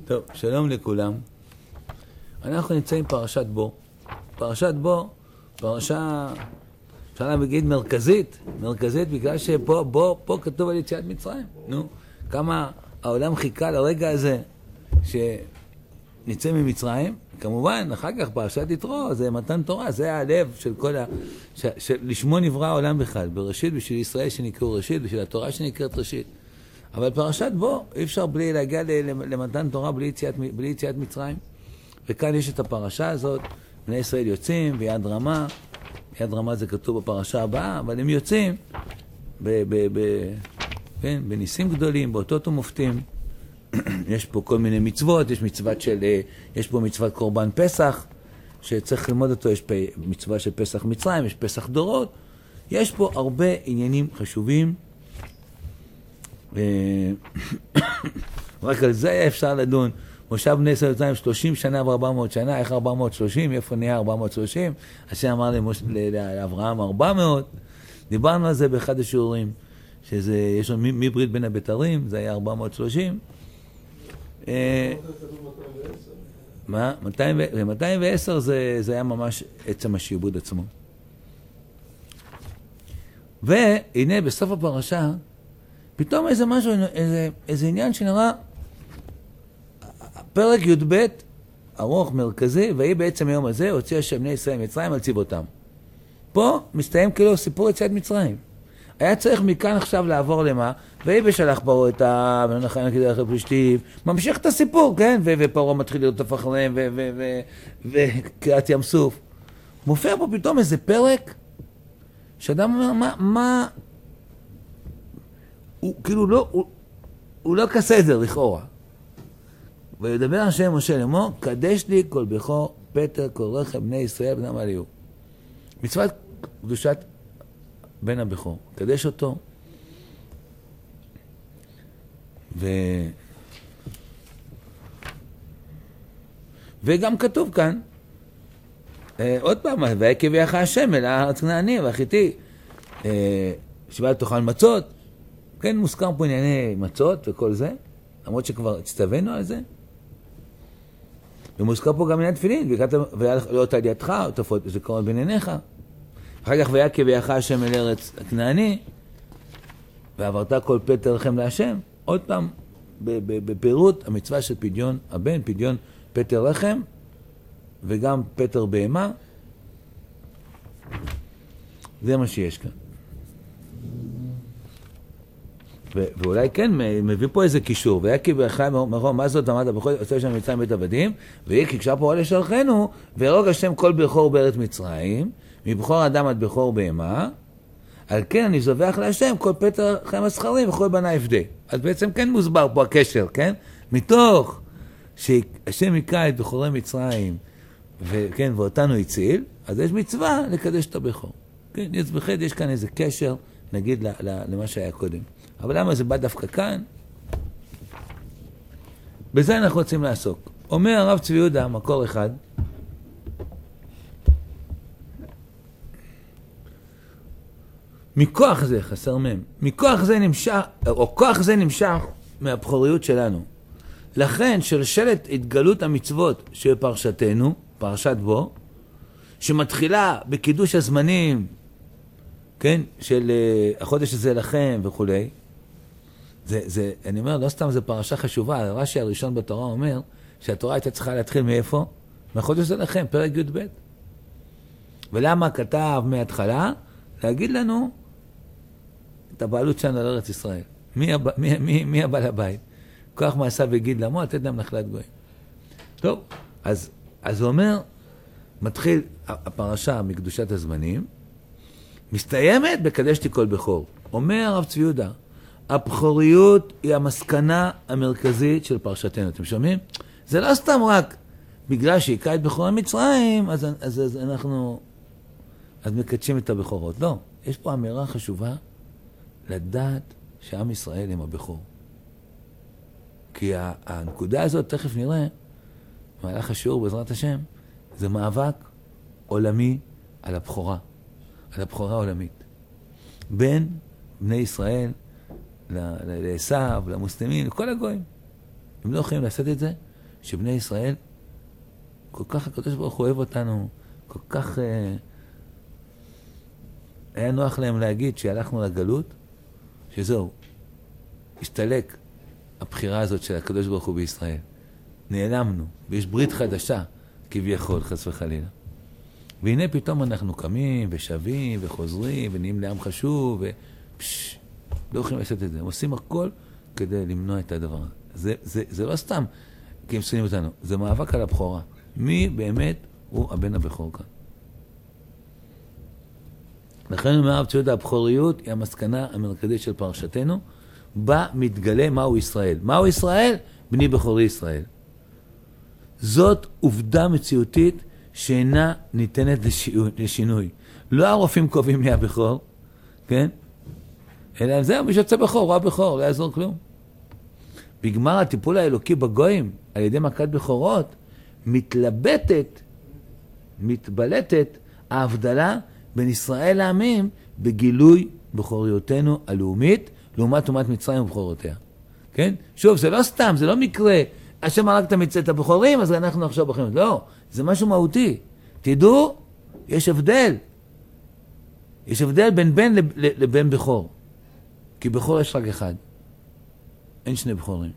טוב, שלום לכולם. אנחנו נמצאים פרשת בו. פרשת בו, פרשה, אפשר להגיד מרכזית בגלל פה כתוב על יציאת מצרים. נו, כמה העולם חיכה לרגע הזה שנצא ממצרים. כמובן, אחר כך פרשת יתרו, זה מתן תורה, זה הלב של כל לשמו נברא העולם בכלל. בראשית בשביל ישראל שנקראו ראשית, בשביל התורה שנקראת ראשית. אבל פרשת בו, אי אפשר בלי להגיע למתן תורה בלי יציאת מצרים. וכאן יש את הפרשה הזאת, בני ישראל יוצאים ביד רמה, יד רמה זה כתוב בפרשה הבאה, אבל הם יוצאים בניסים גדולים, באותות ומופתים. יש פה כל מיני מצוות, יש פה מצוות קורבן פסח, שצריך ללמוד אותו, יש פה מצווה של פסח מצרים, יש פסח דורות, יש פה הרבה עניינים חשובים, רק על זה היה אפשר לדון. מושב בני ישראל יוצאים 30 שנה ו400 שנה, איך 430, איפה נהיה 430? השם אמר לאברהם 400, דיברנו על זה באחד השיעורים, יש לנו מברית בין הבתרים, זה היה 430. מה? 210 זה היה ממש עצם השיעבוד עצמו. והנה בסוף הפרשה, פתאום איזה משהו, איזה עניין שנראה, פרק י"ב, ארוך, מרכזי, והיא בעצם היום הזה הוציא השם בני ישראל מצרים על צבאותם. פה מסתיים כאילו סיפור יציאת מצרים. היה צריך מכאן עכשיו לעבור למה, והיא בשלח פרעה את העם, ונחיים כדרך הפלישתים, ממשיך את הסיפור, כן? ופרעה מתחיל לרדוף אחריהם, וקריעת ים סוף. מופיע פה פתאום איזה פרק, שאדם אומר, מה הוא כאילו לא, הוא לא כסדר לכאורה. וידבר השם משה לאמור, קדש לי כל בכור, פטר, כל רחם, בני ישראל, בנם עליהו. מצוות קדושת בן הבכור. קדש אותו. וגם כתוב כאן, עוד פעם, ויקב יך השם אל הארץ כנעני והחיתי, שבה תאכל מצות. כן, מוזכר פה ענייני מצות וכל זה, למרות שכבר הצטווינו על זה. ומוזכר פה גם עניין תפילין, ולא על ידך, תפות, זה קרוב בין עיניך. אחר כך ויקב יך השם אל ארץ הכנעני, ועברת כל פטר לכם להשם. עוד פעם, בפירוט המצווה של פדיון הבן, פדיון פטר לחם, וגם פטר בהמה. זה מה שיש כאן. ואולי כן, מביא פה איזה קישור, ויקי בחיים מרום, מה זאת אמרת בכל עושה שם מצרים בית עבדים, ויקי כשאר פורע לשלחנו, וירוג השם כל בכור בארץ מצרים, מבכור אדם עד בכור בהמה, על כן אני זובח להשם כל פטר חיים הסחרים וכל בנה יפדה. אז בעצם כן מוסבר פה הקשר, כן? מתוך שהשם יקרא את בכורי מצרים, וכן, ואותנו הציל, אז יש מצווה לקדש את הבכור. כן, יש כאן איזה קשר, נגיד, למה שהיה קודם. אבל למה זה בא דווקא כאן? בזה אנחנו רוצים לעסוק. אומר הרב צבי יהודה, מקור אחד, מכוח זה, חסר מם, מכוח זה נמשך, או כוח זה נמשך מהבחוריות שלנו. לכן שלשלת התגלות המצוות של פרשתנו, פרשת בו, שמתחילה בקידוש הזמנים, כן, של החודש הזה לכם וכו'. אני אומר, לא סתם זו פרשה חשובה, רש"י הראשון בתורה אומר שהתורה הייתה צריכה להתחיל מאיפה? מהחודש הזה לכם, פרק י"ב. ולמה כתב מההתחלה? להגיד לנו את הבעלות שלנו על ארץ ישראל. מי הבעל הבית? כוח מעשה וגיד למו, לתת להם נחלת גויים. טוב, אז הוא אומר, מתחיל הפרשה מקדושת הזמנים, מסתיימת בקדשתי כל בכור. אומר הרב צבי יהודה, הבכוריות היא המסקנה המרכזית של פרשתנו. אתם שומעים? זה לא סתם רק בגלל שהיקע את בכורי מצרים, אז אנחנו מקדשים את הבכורות. לא, יש פה אמירה חשובה לדעת שעם ישראל הם הבכור. כי הנקודה הזאת, תכף נראה, במהלך השיעור בעזרת השם, זה מאבק עולמי על הבכורה. על הבכורה העולמית. בין בני ישראל לעשו, למוסלמים, לכל הגויים. הם לא יכולים לעשות את זה, שבני ישראל, כל כך הקדוש ברוך הוא אוהב אותנו, כל כך היה נוח להם להגיד שהלכנו לגלות, שזהו, הסתלק הבחירה הזאת של הקדוש ברוך הוא בישראל. נעלמנו, ויש ברית חדשה, כביכול, חס וחלילה. והנה פתאום אנחנו קמים ושבים וחוזרים ונהיים לעם חשוב לא יכולים לעשות את זה. הם עושים הכל כדי למנוע את הדבר הזה. זה לא סתם כי הם שונאים אותנו, זה מאבק על הבכורה. מי באמת הוא הבן הבכור כאן? לכן אומר הרב צבי יהודה, הבכוריות היא המסקנה המרכזית של פרשתנו, בה מתגלה מהו ישראל. מהו ישראל? בני בכורי ישראל. זאת עובדה מציאותית שאינה ניתנת לשינוי. לא הרופאים קובעים מי הבכור, כן? אלא זהו, מי שיוצא בכור, הוא הבכור, לא יעזור כלום. בגמר הטיפול האלוקי בגויים, על ידי מכת בכורות, מתבלטת ההבדלה בין ישראל לעמים בגילוי בכוריותנו הלאומית, לעומת אומת מצרים ובכורותיה. כן? שוב, זה לא סתם, זה לא מקרה. השם הרג את הבכורים, אז אנחנו עכשיו בכורים. לא, זה משהו מהותי. תדעו, יש הבדל. יש הבדל בין בן לבין בכור. כי בכור יש רק אחד. אין שני בכורים.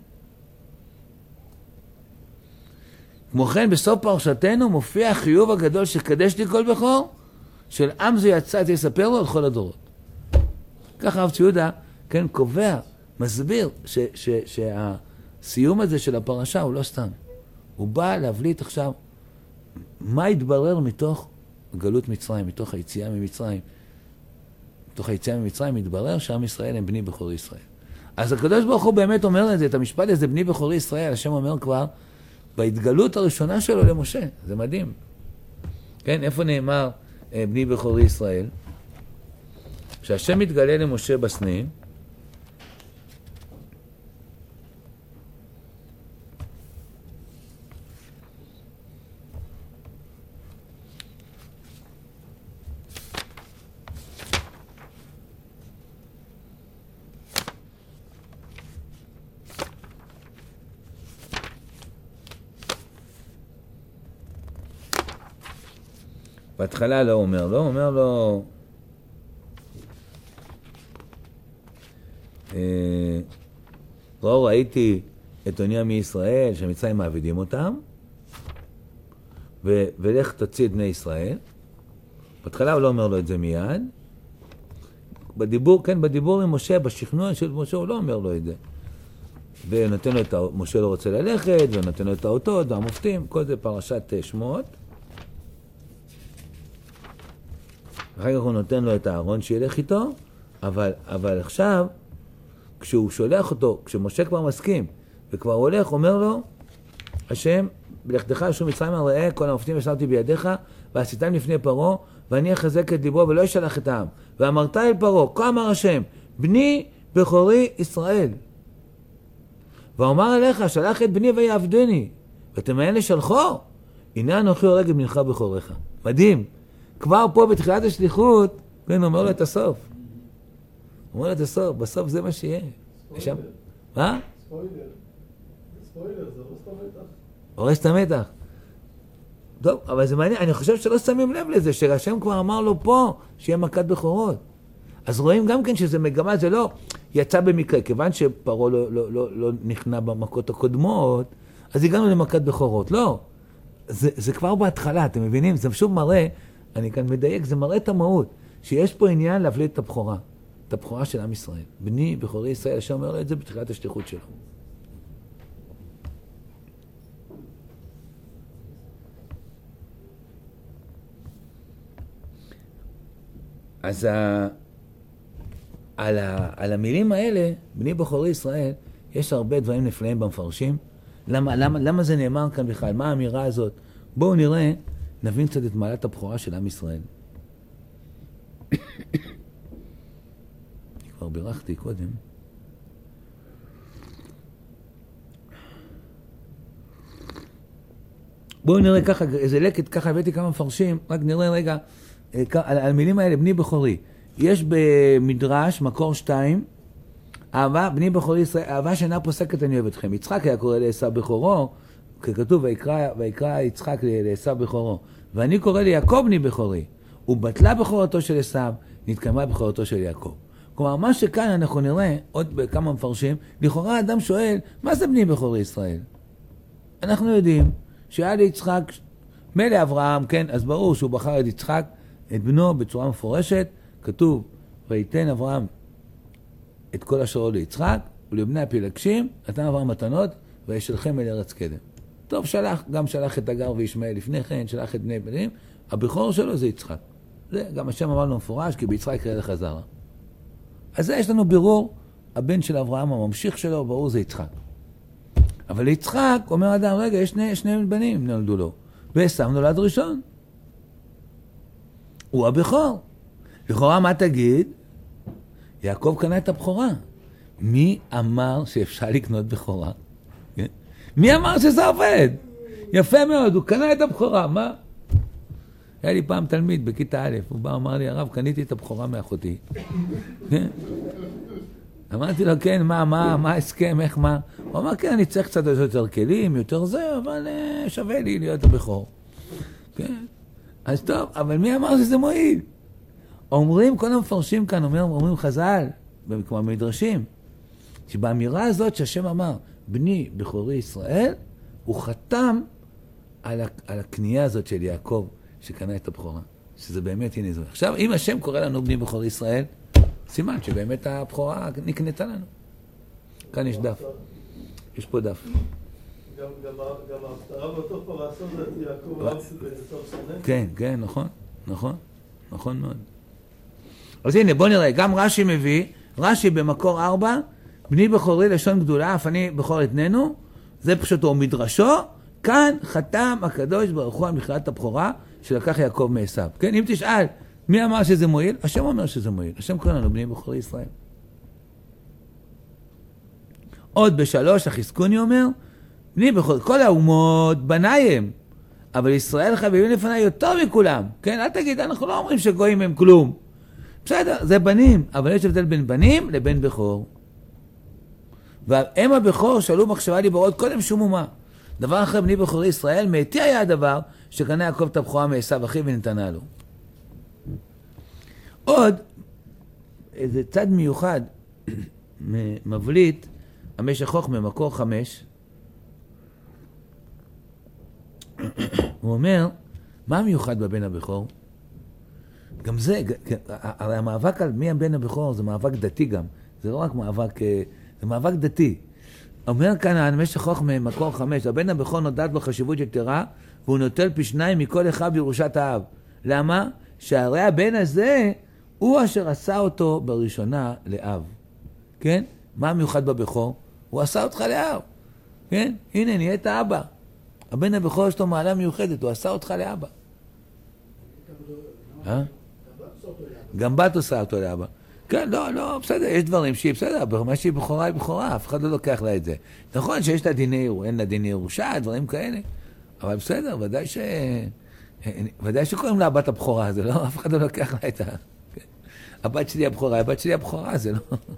כמו כן, בסוף פרשתנו מופיע החיוב הגדול שקדש לי כל בכור, של עם זה יצאתי לספר לו על כל הדורות. ככה הרב צבי יהודה, כן, קובע, מסביר שהסיום הזה של הפרשה הוא לא סתם. הוא בא להבליט עכשיו מה התברר מתוך גלות מצרים, מתוך היציאה ממצרים. מתוך היציאה ממצרים מתברר שעם ישראל הם בני בכורי ישראל. אז הקדוש ברוך הוא באמת אומר את זה, את המשפט הזה, בני בכורי ישראל, השם אומר כבר, בהתגלות הראשונה שלו למשה. זה מדהים. כן, איפה נאמר בני בכורי ישראל? כשהשם מתגלה למשה בסנה, בהתחלה לא אומר לו, אומר לו ראיתי את עוני מישראל שמצרים מעבידים אותם ולך תוציא את בני ישראל. בהתחלה הוא לא אומר לו את זה מיד. בדיבור, כן, בדיבור עם משה, בשכנוע של משה הוא לא אומר לו את זה. ונותן לו משה לא רוצה ללכת, ונותן לו את האותות והמופתים, כל זה פרשת שמות. אחר כך הוא נותן לו את הארון שילך איתו, אבל עכשיו, כשהוא שולח אותו, כשמשה כבר מסכים, וכבר הולך, אומר לו, השם, בלכתך ישוב מצרים ראה, כל המופתים ישבתי בידיך, ועשיתם לפני פרעה, ואני אחזק את ליבו ולא ישלח את העם. ואמרת אל פרעה, כה אמר השם, בני בכורי ישראל. ואומר אליך, שלח את בני ויעבדני, ותמיין לשלחו, הנה אנוכי הורג את בנך בכורך. מדהים. כבר פה בתחילת השליחות, כן, אומר לו את הסוף. אומר לו את הסוף, בסוף זה מה שיהיה. ספוילר. מה? ספוילר, זה הורס את המתח. הורס את המתח. טוב, אבל זה מעניין, אני חושב שלא שמים לב לזה, שהשם כבר אמר לו פה, שיהיה מכת בכורות. אז רואים גם כן שזה מגמה, זה לא יצא במקרה, כיוון שפרעה לא נכנע במכות הקודמות, אז הגענו למכת בכורות. לא, זה כבר בהתחלה, אתם מבינים? זה שוב מראה, אני כאן מדייק, זה מראה את המהות, שיש פה עניין להבליט את הבכורה, את הבכורה של עם ישראל. בני בכורי ישראל, השם אומר לו את זה בתחילת השליחות שלו. אז על המילים האלה, בני בכורי ישראל, יש הרבה דברים נפלאים במפרשים. למה זה נאמר כאן בכלל? מה האמירה הזאת? בואו נראה, נבין קצת את מעלת הבכורה של עם ישראל. כבר בירכתי קודם. בואו נראה ככה, איזה לקט, ככה הבאתי כמה מפרשים, רק נראה רגע, על המילים האלה, בני בכורי. יש במדרש, מקור 2, אהבה, בני בכורי ישראל, אהבה שאינה פוסקת אני אוהב אתכם. יצחק היה קורא לעשו בכורו, ככתוב, ויקרא יצחק לעשו בכורו, ואני קורא ליעקב בני בכורי, ובטלה בכורתו של עשו, נתקיימה בכורתו של יעקב. כלומר, מה שכאן אנחנו נראה, עוד בכמה מפרשים, לכאורה אדם שואל, מה זה בני בכורי ישראל? אנחנו יודעים שהיה ליצחק, מלא אברהם, כן, אז ברור שהוא בחר את יצחק, את בנו בצורה מפורשת, כתוב, ויתן אברהם את כל אשר לו ליצחק, ולבני הפילגשים, נתן אברהם מתנות, וישלחם אל ארץ קדם. טוב, גם שלח את הגר וישמעאל לפני כן, שלח את בני בנים, הבכור שלו זה יצחק. זה גם השם אמר לו מפורש, כי ביצחק יקרא לך זרע. אז זה יש לנו בירור, הבן של אברהם, הממשיך שלו, ברור זה יצחק. אבל ליצחק, אומר אדם, רגע, יש שני בנים נולדו לו, ועשו נולד ראשון. הוא הבכור. לכאורה מה תגיד? יעקב קנה את הבכורה. מי אמר שאפשר לקנות בכורה? כן? מי אמר שזה עובד? יפה מאוד, הוא קנה את הבכורה, מה? היה לי פעם תלמיד בכיתה א', הוא בא, אמר לי, הרב, קניתי את הבכורה מאחותי. כן? אמרתי לו, כן, מה ההסכם, איך, מה? הוא אמר, כן, אני צריך קצת יותר כלים, יותר זה, אבל שווה לי להיות הבכור. כן? אז טוב, אבל מי אמר שזה מועיל? אומרים, כל המפרשים כאן, אומרים חז"ל, כמו מדרשים, שבאמירה הזאת שהשם אמר, בני בכורי ישראל, הוא חתם על הקנייה הזאת של יעקב, שקנה את הבכורה. שזה באמת, הנה זה. עכשיו, אם השם קורא לנו בני בכורי ישראל, סימן שבאמת הבכורה נקנתה לנו. כאן יש דף. יש פה דף. גם ההפטרה באותו פרסות זה יעקב ועשו בסוף שנה? כן, כן, נכון מאוד. אז הנה, בוא נראה, גם רש"י מביא, רש"י במקור 4, בני בכורי לשון גדולה, אף אני בכור אתננו, זה פשוט הוא מדרשו, כאן חתם הקדוש ברוך הוא על מכירת הבכורה שלקח יעקב מעשיו. כן, אם תשאל, מי אמר שזה מועיל? השם אומר שזה מועיל, השם קורא לנו בני בכורי ישראל. עוד ב3, החזקוני אומר, בני בכורי, כל האומות בניים, אבל ישראל חביבים לפני יותר מכולם. כן, אל תגיד, אנחנו לא אומרים שגויים הם כלום. בסדר, זה בנים, אבל יש הבדל בין בנים לבין בכור. והם הבכור שאלו מחשבה דיברות קודם שום אומה. דבר אחר, בני בכורי ישראל, מעטי היה הדבר שקנה יעקב את הבכורה מעשיו אחיו ונתנה לו. עוד, איזה צד מיוחד מבליט, המשך חוכמה ממקור 5, הוא אומר, מה המיוחד בבן הבכור? גם זה, הרי המאבק על מי הבן הבכור זה מאבק דתי גם, זה לא רק מאבק, זה מאבק דתי. אומר כאן המשך חוכמה ממקור 5, הבן הבכור נודעת לו חשיבות יתרה, והוא נוטל פי 2 מכל אחד בירושת האב. למה? שהרי הבן הזה הוא אשר עשה אותו בראשונה לאב. כן? מה המיוחד בבכור? הוא עשה אותך לאב. כן? הנה, נהיית אבא. הבן הבכור יש לו מעלה מיוחדת, הוא עשה אותך לאבא. גם בת עושה אותו לאבא. כן, לא, בסדר, יש דברים שהיא בסדר, מה שהיא בכורה היא בכורה, אף אחד לא לוקח לה את זה. נכון שיש לה דיני ירושה, אין לה דיני ירושה, דברים כאלה, אבל בסדר, ודאי שקוראים לה הבת הבכורה, זה לא, אף אחד לא לוקח לה את ה... הבת שלי הבכורה, הבת שלי הבכורה, זה לא...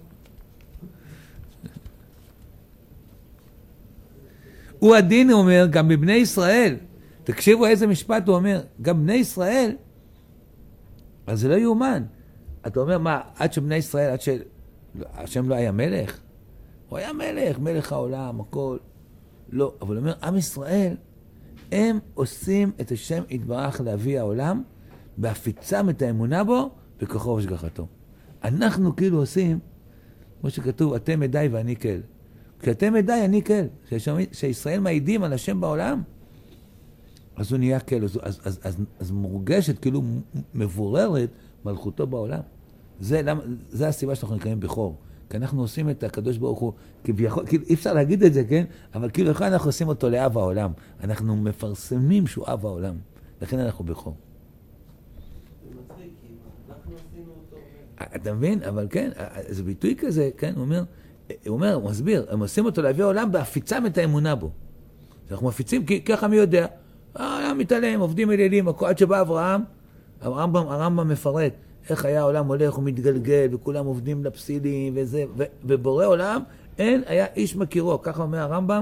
הוא הדין, הוא אומר, גם בבני ישראל, תקשיבו איזה משפט הוא אומר, גם בני ישראל, אז זה לא יאומן. אתה אומר, מה, עד שבני ישראל, עד שהשם לא היה מלך? הוא היה מלך, מלך העולם, הכל. לא, אבל הוא אומר, עם ישראל, הם עושים את השם יתברך להביא העולם, בהפיצם את האמונה בו, בכוחו ובהשגחתו. אנחנו כאילו עושים, כמו שכתוב, אתם עדיי ואני כל. כי אתם עדיי, אני כל. שישראל מעידים על השם בעולם, אז הוא נהיה כל, אז מורגשת, כאילו מבוררת מלכותו בעולם. זה הסיבה שאנחנו נקראים בכור. כי אנחנו עושים את הקדוש ברוך הוא, כביכול, אי אפשר להגיד את זה, כן? אבל כאילו אנחנו עושים אותו לאב העולם. אנחנו מפרסמים שהוא אב העולם. לכן אנחנו בכור. זה מצחיק, כי אנחנו עשינו אותו... אתה מבין? אבל כן, זה ביטוי כזה, כן? הוא מסביר, הם עושים אותו להביא העולם בהפיצם את האמונה בו. אנחנו מפיצים, כי ככה מי יודע? העולם מתעלם, עובדים אלילים, עד שבא אברהם, הרמב"ם מפרט איך היה העולם הולך ומתגלגל, וכולם עובדים לפסילים וזה, ובורא עולם, היה איש מכירו, ככה אומר הרמב"ם,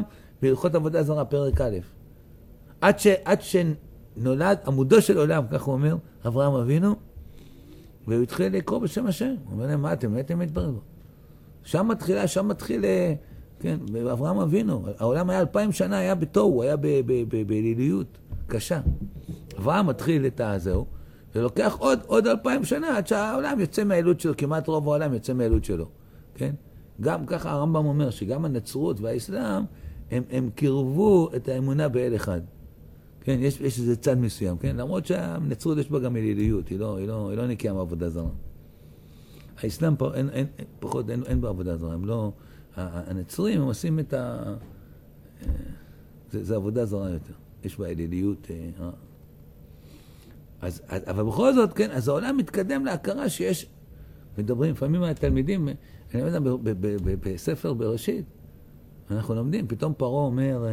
בהלכות עבודה זרה, פרק א'. עד שנולד עמודו של עולם, כך הוא אומר, אברהם אבינו, והוא התחיל לקרוא בשם השם. הוא אומר להם, מה אתם הייתם מתברר? שם מתחיל, כן, אברהם אבינו. העולם היה 2000 שנה, היה בתוהו, הוא היה באליליות קשה. אברהם מתחיל את הזהו, ולוקח עוד 2000 שנה עד שהעולם יוצא מהאלות שלו, כמעט רוב העולם יוצא מהאלות שלו. כן? גם ככה הרמב"ם אומר שגם הנצרות והאסלאם, הם קירבו את האמונה באל אחד. כן? יש איזה צד מסוים, כן? למרות שהנצרות יש בה גם אליליות, היא לא נקייה מעבודה זרה. האסלאם פה, פחות, אין בה עבודה זרה, הם לא... הנצרים, הם עושים את זה עבודה זרה יותר. יש בה אליליות... אבל בכל זאת, כן, אז העולם מתקדם להכרה שיש... מדברים, לפעמים התלמידים, אני יודע, בספר בראשית, אנחנו לומדים, פתאום פרעה אומר...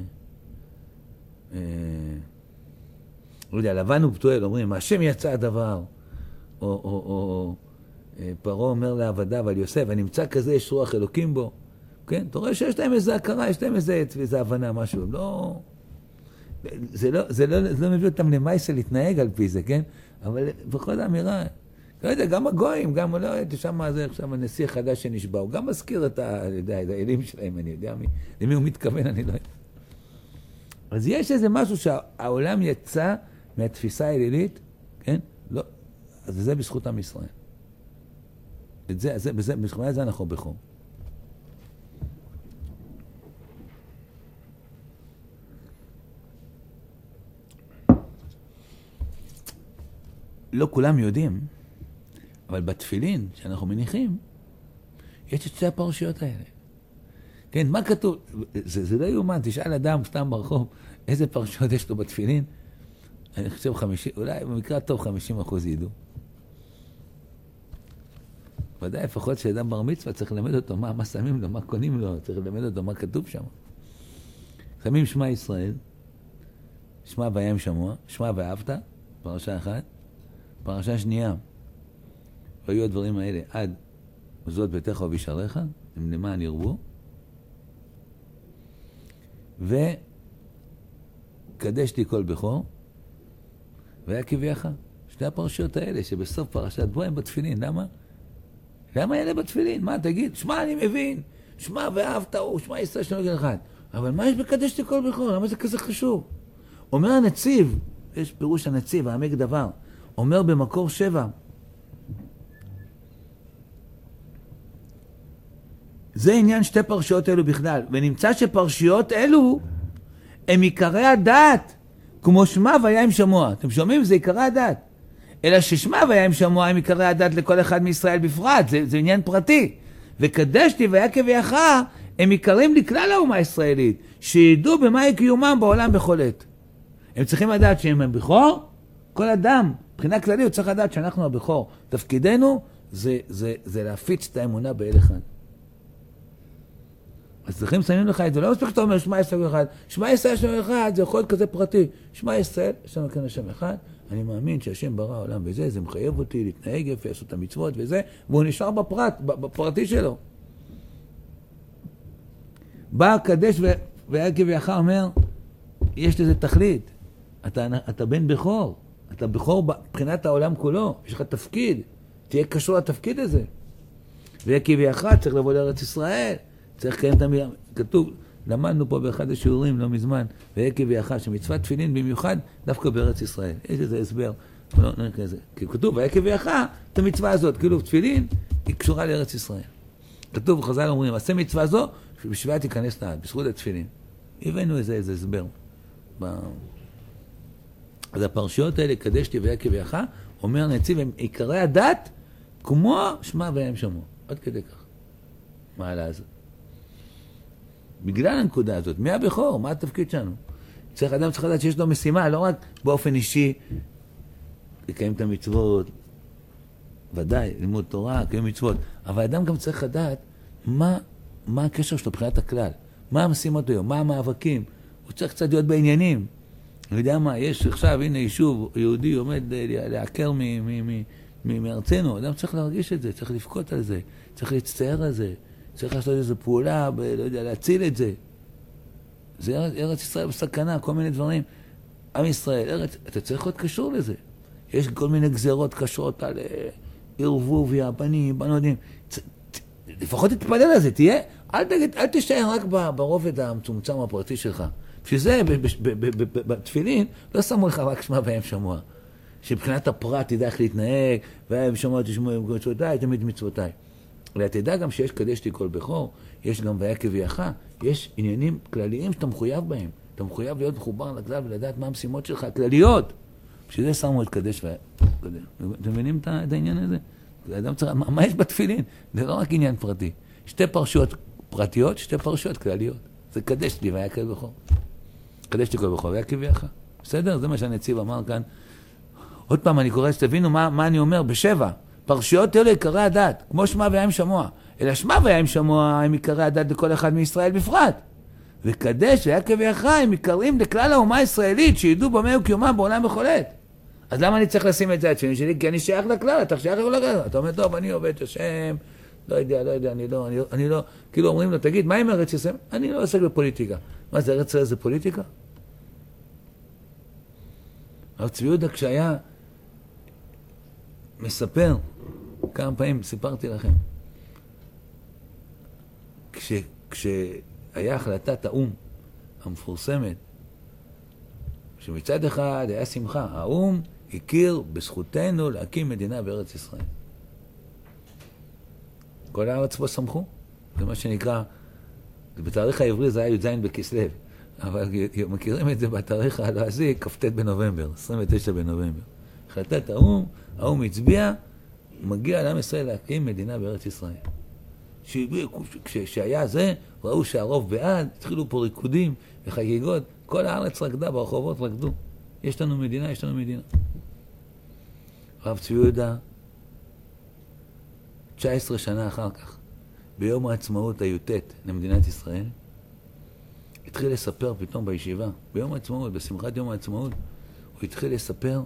לא יודע, לבן ובתואל, אומרים, השם יצא הדבר, או פרעה אומר לעבדיו על יוסף, ונמצא כזה יש רוח אלוקים בו, כן? אתה רואה שיש להם איזו הכרה, יש להם איזו הבנה, משהו, לא... זה לא מביא אותם למייסה להתנהג על פי זה, כן? אבל בכל האמירה, לא יודע, גם הגויים, גם, לא יודע, שם זה עכשיו הנשיא החדש שנשבע, הוא גם מזכיר את האלים שלהם, אני יודע למי הוא מתכוון, אני לא יודע. אז יש איזה משהו שהעולם יצא מהתפיסה האלילית, כן? לא, אז זה בזכות עם ישראל. בזכות זה אנחנו בחור. לא כולם יודעים, אבל בתפילין שאנחנו מניחים, יש את שתי הפרשיות האלה. כן, מה כתוב? זה לא יאומן, תשאל אדם סתם ברחוב, איזה פרשיות יש לו בתפילין? אני חושב 50, אולי במקרה טוב 50% ידעו. ודאי, לפחות שאדם בר מצווה צריך ללמד אותו מה שמים לו, מה קונים לו, צריך ללמד אותו מה כתוב שם. שמים שמע ישראל, שמע וים שמוע, שמע ואהבת, פרשה אחת, פרשה שנייה, והיו הדברים האלה עד וזאת ביתך ובישעריך, הם למען ירבו, וקדשתי כל בכור, והיה כביך. שתי הפרשיות האלה שבסוף פרשת בו הם בתפילין, למה? למה אלה בתפילין? מה, תגיד, שמע אני מבין, שמע ואהבת הוא, שמע ישראל שלנו נגד אחד. אבל מה יש בקדשתי כל בכור? למה זה כזה חשוב? אומר הנציב, יש פירוש הנציב, העמק דבר, אומר במקור 7, זה עניין שתי פרשיות אלו בכלל, ונמצא שפרשיות אלו הם עיקרי הדת, כמו שמע וים שמוע. אתם שומעים? זה עיקרי הדת. אלא ששמע וים שמוע הם עיקרי הדת לכל אחד מישראל בפרט, זה עניין פרטי. וקדשתי והיה כביך הם עיקרים לכלל האומה הישראלית, שידעו במה קיומם בעולם בכל עת. הם צריכים לדעת שהם הבכור, כל אדם, מבחינה כללית הוא צריך לדעת שאנחנו הבכור. תפקידנו זה להפיץ את האמונה באל אחד. אז צריכים שמים לך את זה, לא מספיק שאתה אומר שמע ישראל אחד, שמע ישראל השם אחד, זה יכול להיות כזה פרטי. שמע ישראל, יש לנו כאן השם אחד, אני מאמין שהשם ברא העולם וזה, זה מחייב אותי להתנהג יפה, לעשות את המצוות וזה, והוא נשאר בפרטי שלו. בא הקדש והיה כביך אומר, יש לזה תכלית, אתה בן בכור, אתה בכור מבחינת העולם כולו, יש לך תפקיד, תהיה קשור לתפקיד הזה. והיה כביך צריך לבוא לארץ ישראל, צריך לקיים את המילה, כתוב, למדנו פה באחד השיעורים לא מזמן, והיה כביך, שמצוות תפילין במיוחד דווקא בארץ ישראל. יש איזה הסבר, לא כזה. כי כתוב, והיה כביך את המצווה הזאת, כאילו תפילין היא קשורה לארץ ישראל. כתוב, חז"ל אומרים, עשה מצווה זו, שבשבילה תיכנס לעד, בזכות התפילין. הבאנו איזה הסבר. אז הפרשיות האלה, קדשתי והיה כביך, אומר נציב, הם עיקרי הדת, כמו שמע וים שמוע. עד כדי כך. מעלה הזאת. בגלל הנקודה הזאת, מי הבכור? מה התפקיד שלנו? אדם צריך לדעת שיש לו משימה, לא רק באופן אישי, לקיים את המצוות, ודאי, לימוד תורה, לקיים מצוות, אבל אדם גם צריך לדעת מה הקשר שלו מבחינת הכלל, מה המשימות היום, מה המאבקים, הוא צריך קצת להיות בעניינים. אני יודע מה, יש עכשיו, הנה יישוב יהודי עומד לעקר מארצנו, אדם צריך להרגיש את זה, צריך לפקוט על זה, צריך להצטער על זה, צריך לעשות איזו פעולה, לא יודע, להציל את זה. זה ארץ ישראל בסכנה, כל מיני דברים. עם ישראל, ארץ, אתה צריך להיות קשור לזה. יש כל מיני גזרות קשרות על ערבוביה, בנים, בנודים. לפחות תתפלל על זה, תהיה, אל תשאר רק ברובד המצומצם הפרטי שלך. בשביל זה, בתפילין, לא שמו לך רק שמע והם שמוע. שבחינת הפרט תדע איך להתנהג, והם שמוע תשמעו מצוותיי, תמיד מצוותיי. אלא תדע גם שיש קדשתי כל בכור, יש גם ויקב יחך, יש עניינים כלליים שאתה מחויב בהם. אתה מחויב להיות מחובר לכלל ולדעת מה המשימות שלך, כלליות. בשביל זה שמו את קדש אתם מבינים את העניין הזה? מה יש בתפילין? זה לא רק עניין פרטי. 2 פרשיות פרטיות, 2 פרשיות כלליות. זה קדש לי ויקב בכור. קדש לי כל בכור ויקב יחך. בסדר? זה מה שהנציב אמר כאן. עוד פעם אני קורא שתבינו מה אני אומר ב7. פרשיות אלו עיקרי הדת, כמו שמע וים שמוע. אלא שמע וים שמוע הם עיקרי הדת לכל אחד מישראל בפרט. וקדש ויקב יחך הם עיקרים לכלל האומה הישראלית, שידעו במה וקיומם בעולם בכל עת. אז למה אני צריך לשים את זה התפילין שלי? כי אני שייך לכלל, אתה שייך לכלל. אתה אומר, טוב, אני עובד השם, לא יודע, אני לא, כאילו אומרים לו, תגיד, מה עם ארץ ישראל? אני לא עוסק בפוליטיקה. מה זה, ארץ ישראל זה פוליטיקה? הרב צבי יהודה כשהיה מספר, כמה פעמים סיפרתי לכם, כשהיה החלטת האום המפורסמת, שמצד אחד היה שמחה, האום הכיר בזכותנו להקים מדינה בארץ ישראל. כל הארץ פה שמחו, זה מה שנקרא, בתאריך העברי זה היה י"ז בכסלו, אבל מכירים את זה בתאריך הלועזי, כ"ט בנובמבר, 29 בנובמבר. החלטת האום הצביע, מגיע לעם ישראל להקים מדינה בארץ ישראל. כשהיה זה, ראו שהרוב בעד, התחילו פה ריקודים וחגיגות, כל הארץ רקדה, ברחובות רקדו. יש לנו מדינה, יש לנו מדינה. הרב צבי יהודה, 19 שנה אחר כך, ביום העצמאות הי"ט למדינת ישראל, התחיל לספר פתאום בישיבה, ביום העצמאות, בשמחת יום העצמאות, הוא התחיל לספר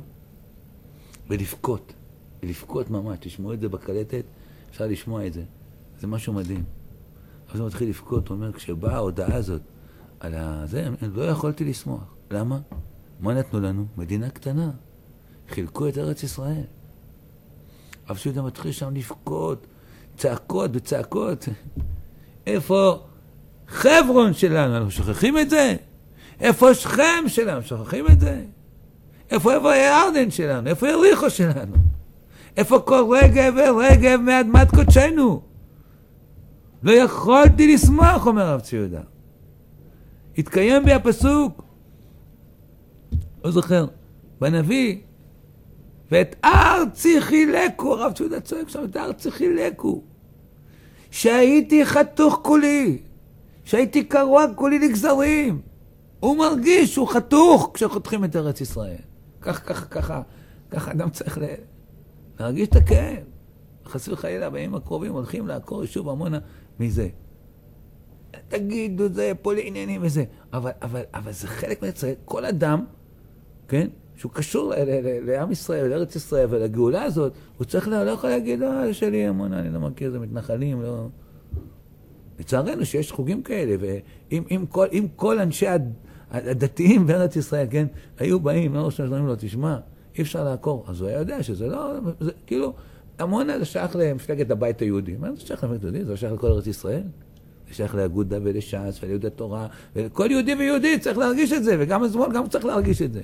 ולבכות ממש, תשמעו את זה בקלטת, אפשר לשמוע את זה, זה משהו מדהים. אז הוא מתחיל לבכות, הוא אומר, כשבאה ההודעה הזאת על זה, לא יכולתי לשמוח. למה? מה נתנו לנו? מדינה קטנה. חילקו את ארץ ישראל. אבל שהוא מתחיל שם לבכות, צעקות וצעקות. איפה חברון שלנו? אנחנו שוכחים את זה? איפה שכם שלנו? שוכחים את זה? איפה ירדן שלנו? איפה יריחו שלנו? איפה כל רגב ורגב מאדמת קודשנו? לא יכולתי לשמוח, אומר הרב צבי יהודה. התקיים בי הפסוק, לא זוכר, בנביא, ואת ארצי חילקו, הרב צבי יהודה צועק שם, את ארצי חילקו, שהייתי חתוך כולי, שהייתי קרוע כולי לגזרים. הוא מרגיש שהוא חתוך כשחותכים את ארץ ישראל. ככה אדם צריך להרגיש את הכאב. חס וחלילה, בימים הקרובים הולכים לעקור יישוב עמונה מזה. תגידו, זה פולי עניינים וזה. אבל זה חלק מהצריך. כל אדם, כן, שהוא קשור לעם ישראל, לארץ ישראל ולגאולה הזאת, הוא צריך לא יכול להגיד, שלי עמונה, אני לא מכיר, זה מתנחלים, לא... לצערנו שיש חוגים כאלה, ואם כל אנשי הדתיים בארץ ישראל, כן, היו באים, לא שאומרים לו, תשמע, אי אפשר לעקור. אז הוא היה יודע שזה לא, זה, כאילו, עמונה זה שייך למפלגת הבית היהודי. מה זה שייך למפלגת היהודי? זה שייך לכל ארץ ישראל. זה שייך לאגודה ולש"ס וליהודי התורה, וכל יהודי ויהודי צריך להרגיש את זה, וגם השמאל גם צריך להרגיש את זה.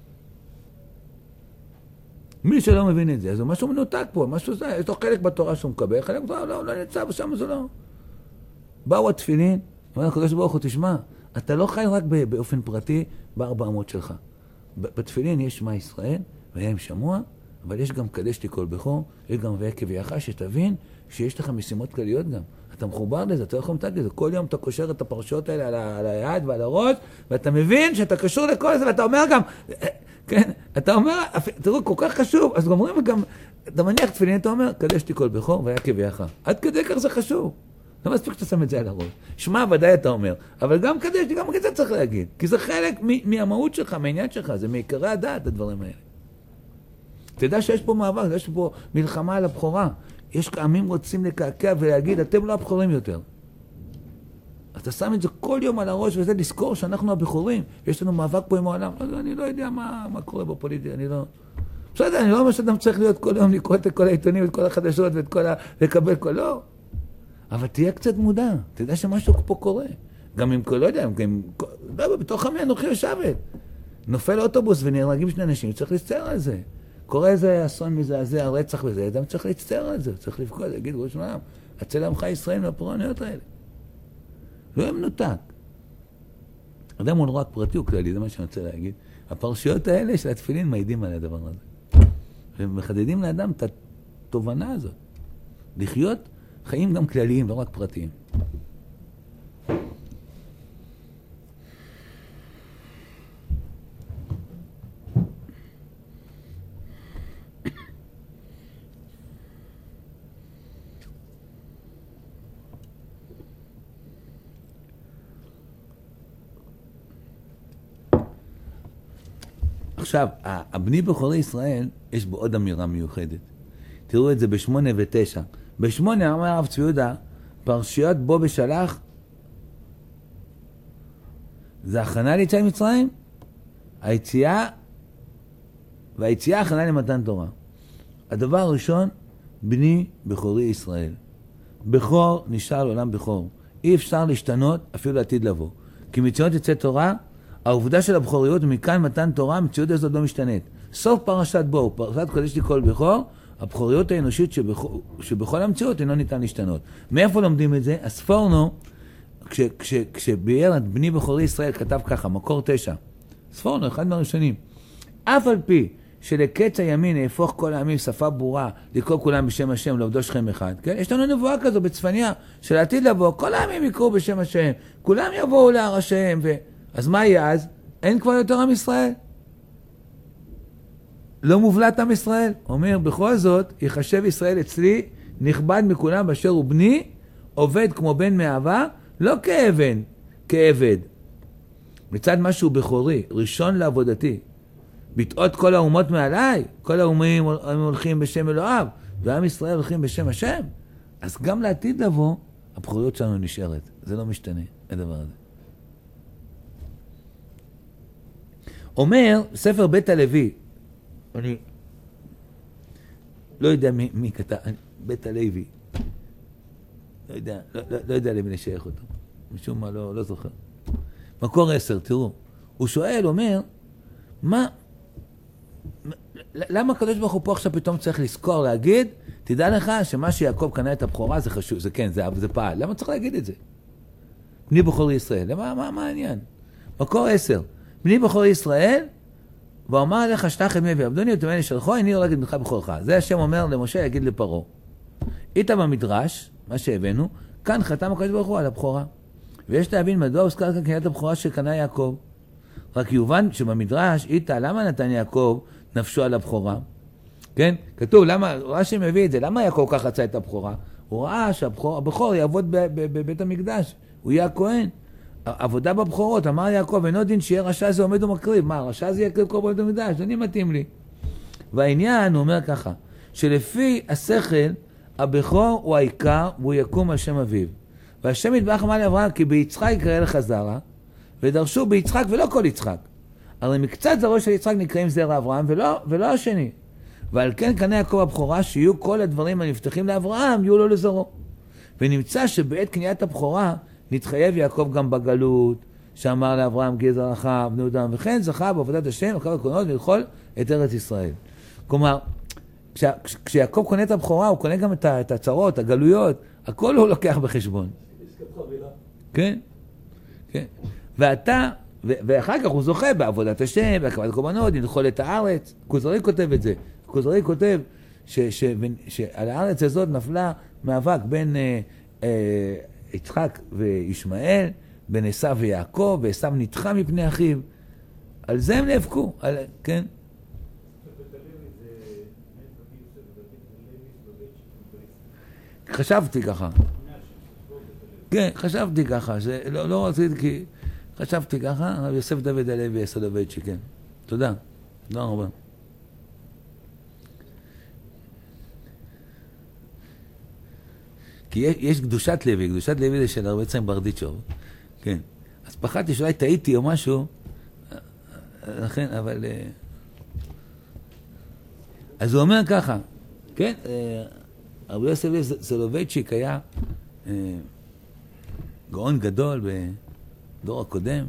מי שלא מבין את זה, אז הוא משהו מנותק פה, משהו זה, יש לו חלק בתורה שהוא מקבל, חלק בתורה לא נמצא, ושם זה לא. באו התפילין, אמר הקדוש ברוך הוא, תשמע, אתה לא חי רק באופן פרטי ב400 שלך. בתפילין יש שמע ישראל, והם שמוע, אבל יש גם קדש לי כל בכור, יש גם ויקב יחך, שתבין שיש לך משימות כלליות גם. אתה מחובר לזה, אתה לא יכול לתת לזה. כל יום אתה קושר את הפרשות האלה על היד ועל הראש, ואתה מבין שאתה קשור לכל זה, ואתה אומר גם, כן, אתה אומר, תראו, כל כך חשוב, אז אומרים גם, אתה מניח תפילין, אתה אומר, קדש לי כל בכור ויקב יחך. עד כדי כך זה חשוב. לא מספיק שאתה שם את זה על הראש. שמע, ודאי אתה אומר, אבל גם קדש לי, גם את זה צריך להגיד. כי זה חלק מהמהות שלך, מהעניין שלך, זה מעיקרי הדעת, הדברים האלה. תדע שיש פה מאבק, יש פה מלחמה על הבכורה. יש עמים רוצים לקעקע ולהגיד, אתם לא הבכורים יותר. אתה שם את זה כל יום על הראש, וזה לזכור שאנחנו הבכורים, יש לנו מאבק פה עם העולם. אני לא יודע מה קורה בפוליטיקה, אני לא... בסדר, אני לא אומר שאדם צריך להיות כל יום לקרוא את כל העיתונים, את כל החדשות, לקבל כל... לא. אבל תהיה קצת מודע, תדע שמשהו פה קורה. גם אם, לא יודע, בתוך עמי אנוכי יושבת. נופל אוטובוס ונהרגים שני אנשים, צריך להצטער על זה. קורה איזה אסון מזעזע, רצח וזה, אדם צריך להצטער על זה, צריך לבכות, להגיד, ראש העם, הצל עמך ישראל מהפורענויות האלה. לא יהיה מנותק. אדם הוא לא רק פרטי, הוא כללי, זה מה שאני רוצה להגיד. הפרשיות האלה של התפילין מעידים על הדבר הזה. ומחדדים לאדם את התובנה הזאת. לחיות חיים גם כלליים, לא רק פרטיים. עכשיו, הבני בכורי ישראל, יש בו עוד אמירה מיוחדת. תראו את זה ב8 ו9. ב8 אמר הרב צבי יהודה, פרשיות בו בשלח, זה הכנה ליציאת מצרים, היציאה הכנה למתן תורה. הדבר הראשון, בני בכורי ישראל. בכור נשאר לעולם בכור. אי אפשר להשתנות אפילו לעתיד לבוא. כי מציאות יצא תורה, העובדה של הבכוריות ומכאן מתן תורה, המציאות הזאת לא משתנית. סוף פרשת בו, פרשת קודש תיכול בכור, הבכוריות האנושית שבכל המציאות אינו ניתן להשתנות. מאיפה לומדים את זה? הספורנו, כשביאר את בני בכורי ישראל, כתב ככה, מקור 9. ספורנו, אחד מהראשונים. אף על פי שלקץ הימין יהפוך כל העמים שפה ברורה, לקרוא כולם בשם השם, לעובדו שכם אחד. כן? יש לנו נבואה כזו בצפניה, של העתיד לבוא, כל העמים יקראו בשם השם, כולם יבואו להר השם, אז מה יהיה אז? אין כבר יותר עם ישראל. לא מובלט עם ישראל. אומר, בכל זאת, יחשב ישראל אצלי, נכבד מכולם באשר הוא בני, עובד כמו בן מאהבה, לא כאבן, כעבד. מצד משהו בכורי, ראשון לעבודתי. ביטאות כל האומות מעליי, כל האומים הולכים בשם אלוהיו, ועם ישראל הולכים בשם השם. אז גם לעתיד לבוא, הבכוריות שלנו נשארת. זה לא משתנה, הדבר הזה. אומר, ספר בית הלוי, אני לא יודע מי כתב, בית הלוי, לא יודע למי לשייך אותו, משום מה לא זוכר. מקור 10, תראו, הוא שואל, אומר, למה הקדוש ברוך הוא פה עכשיו פתאום צריך לזכור, להגיד, תדע לך שמה שיעקב קנה את הבכורה זה חשוב, זה כן, זה פעל, למה צריך להגיד את זה? בני בכור ישראל, מה העניין? מקור 10, בני בכור ישראל, ואומר לך שתח את מי ועבדוני ותמני שלחו, אני הורג את בנך בכורך. זה השם אומר למשה, יגיד לפרעה. איתה במדרש, מה שהבאנו, כאן חתם הקדוש ברוך הוא על הבכורה. ויש להבין מדוע הוזכר כאן קניית הבכורה שקנה יעקב. רק יובן שבמדרש, איתה, למה נתן יעקב נפשו על הבכורה? כן? כתוב, למה, רש"י מביא את זה, למה יעקב כך רצה את הבכורה? הוא ראה שהבכור יעבוד בבית המקדש, הוא יהיה הכהן. עבודה בבכורות, אמר יעקב, אינו דין שיהיה רשע זה עומד ומקריב. מה, רשע זה יקריב כל בית המקדש? זה מתאים לי. והעניין, הוא אומר ככה, שלפי השכל, הבכור הוא העיקר, והוא יקום על שם אביו. והשם יתברך אמר לאברהם, כי ביצחק יקרא לך זרע, ודרשו ביצחק ולא כל יצחק. הרי מקצת זרעו של יצחק נקראים זרע אברהם, ולא השני. ועל כן קנה יעקב הבכורה, שיהיו כל הדברים הנפתחים לאברהם, יהיו לו לזרעו. ונמצא שבעת קניית הבכורה, נתחייב יעקב גם בגלות, שאמר לאברהם גזר זרעך בני דם, וכן זכה בעבודת השם, הקרב הקרונות, ללכול את ארץ ישראל. כלומר, כשיעקב קונה את הבכורה, הוא קונה גם את הצרות, הגלויות, הכל הוא לוקח בחשבון. כן, כן. ואחר כך הוא זוכה בעבודת השם, בהקרבת הקורבנות, ללכול את הארץ. כוזרי כותב את זה. כוזרי כותב שעל הארץ הזאת נפלה מאבק בין יצחק וישמעאל, בין עשיו ויעקב, ועשיו נדחה מפני אחיו. על זה הם נאבקו, כן? חשבתי ככה. כן, חשבתי ככה. לא רציתי כי... חשבתי ככה, רב יוסף דוד הלוי סולובייצ'יק, כן. תודה. תודה רבה. כי יש קדושת לוי זה של הרב יצחק ברדיצ'וב. כן. אז פחדתי שאולי טעיתי או משהו, לכן, אבל... אז הוא אומר ככה, כן, רבי יוסף סולובייצ'יק היה גאון גדול בדור הקודם.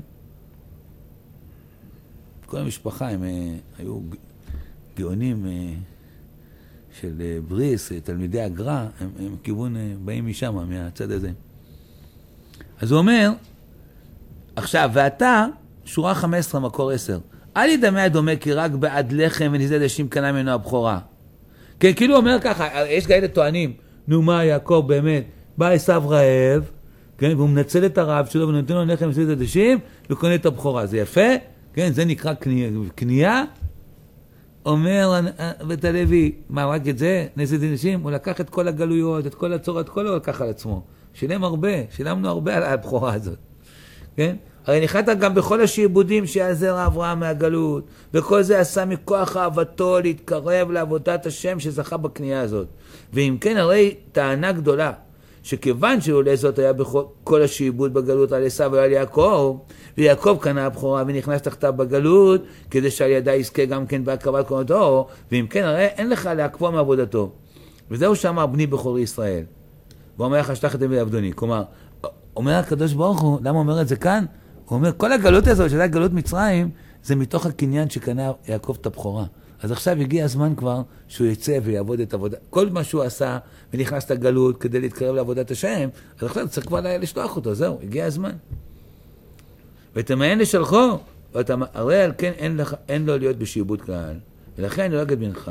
כל המשפחה הם היו גאונים של בריס, תלמידי הגר"א, הם כיוון באים משם, מהצד הזה. אז הוא אומר, עכשיו, ואתה, שורה 15, מקור 10, אל ידמה דומה כי רק בעד לחם וניזה דשים קנה ממנו הבכורה. כן, כאילו הוא אומר ככה, יש כאלה טוענים, נו מה יעקב באמת, בא עשיו רעב, כן, והוא מנצל את הרעב שלו ונותן לו לחם וניזה דשים וקונה את הבכורה. זה יפה, כן, זה נקרא קנייה. אומר בית הלוי, מה רק את זה, ניזה דשים, הוא לקח את כל הגלויות, את כל הצורת, כל הוא לקח על עצמו. שילמנו הרבה על הבכורה הזאת. כן? הרי נחלת גם בכל השעבודים שיעזר אברהם מהגלות, וכל זה עשה מכוח אהבתו להתקרב לעבודת השם שזכה בקנייה הזאת. ואם כן, הרי טענה גדולה, שכיוון שעולה זאת היה בכל השעבוד בגלות על עשיו ועל יעקב, ויעקב קנה הבכורה ונכנס תחתיו בגלות, כדי שעל ידה יזכה גם כן בהקרבת קורבנתו, ואם כן, הרי אין לך לעקבו מעבודתו. וזהו שאמר בני בכורי ישראל. והוא אומר לך, שלח את ימי עבדוני. כלומר, אומר הקדוש ברוך הוא, למה הוא אומר את זה כאן? הוא אומר, כל הגלות הזאת, שזה גלות מצרים, זה מתוך הקניין שקנה יעקב את הבכורה. אז עכשיו הגיע הזמן כבר שהוא יצא ויעבוד את עבודה. כל מה שהוא עשה ונכנס לגלות כדי להתקרב לעבודת השם, אז עכשיו צריך כבר לשלוח אותו, זהו, הגיע הזמן. ותמיין לשלחו, הרי על כן אין לו להיות בשעבוד כלל, ולכן אני לא אגיד בנך.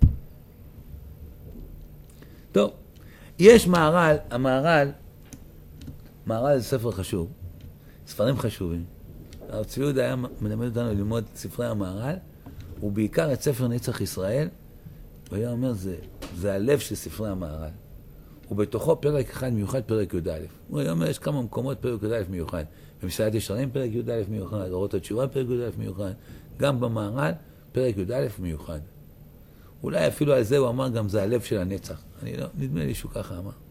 טוב, יש מהר"ל, מהר"ל זה ספר חשוב, ספרים חשובים. הרב צבי יהודה היה מלמד אותנו ללמוד את ספרי המהר"ל, ובעיקר את ספר נצח ישראל, והיה אומר, זה הלב של ספרי המהר"ל. ובתוכו פרק אחד מיוחד, פרק י"א. הוא היה אומר, יש כמה מקומות פרק י"א מיוחד. במסילת ישרים פרק י"א מיוחד, אורות התשובה פרק י"א מיוחד, גם במהר"ל פרק י"א מיוחד. אולי אפילו על זה הוא אמר, גם זה הלב של הנצח. אני לא, נדמה לי שהוא ככה אמר.